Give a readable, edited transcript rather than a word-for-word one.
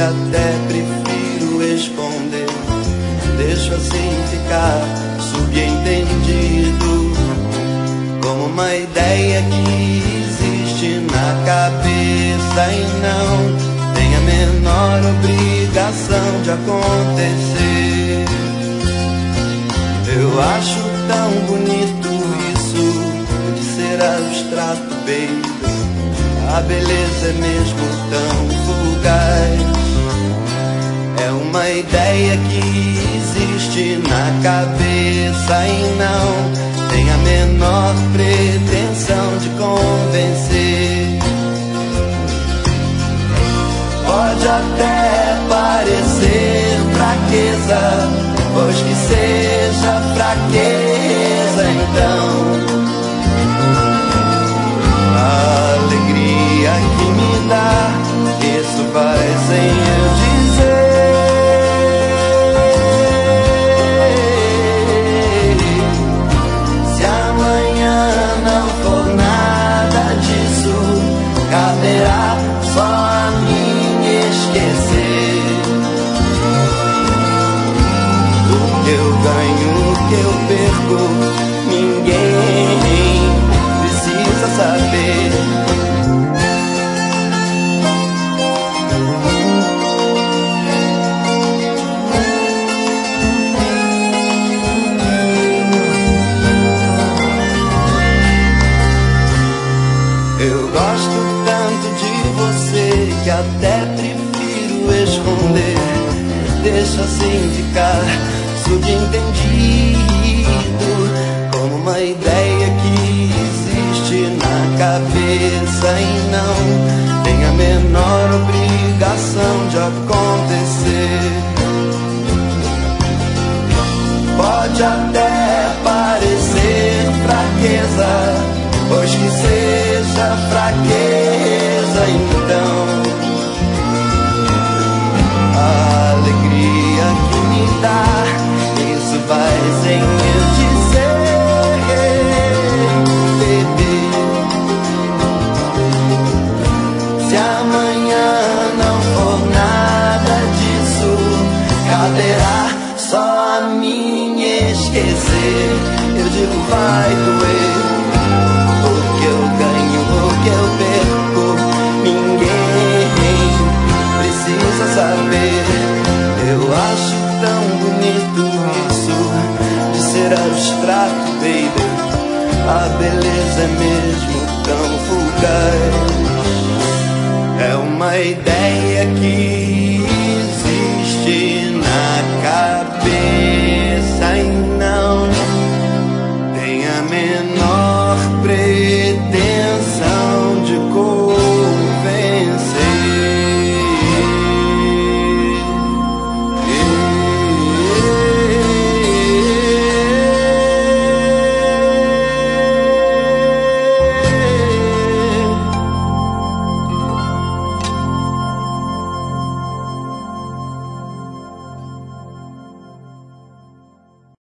até prefiro esconder. Deixo assim ficar subentendido, como uma ideia que existe na cabeça e não tem a menor obrigação de acontecer. Eu acho tão bonito isso de ser abstrato, baby. A beleza é mesmo tão fugaz. É uma ideia que existe na cabeça e não tem a menor pretensão de convencer. Pode até parecer fraqueza, pois que seja fraqueza então. A alegria que me dá, isso vai sem eu dizer. Se amanhã não for nada disso, caberá só a mim esquecer. O que eu ganho, o que eu perco, ninguém precisa saber. Eu gosto tanto de você que até prefiro esconder. Deixa assim ficar subentendido, como uma ideia que existe na cabeça e não tem a menor obrigação de acontecer. Pode até parecer fraqueza, pois que seja fraqueza então. A alegria que me dá, isso vai sem eu dizer, bebê. Se amanhã não for nada disso, caberá só a mim esquecer. Eu digo vai doer, o que eu ganho, o que eu perco, ninguém precisa saber. Eu acho tão bonito isso de ser abstrato, baby. A beleza é mesmo tão fugaz. É uma ideia que existe na cabeça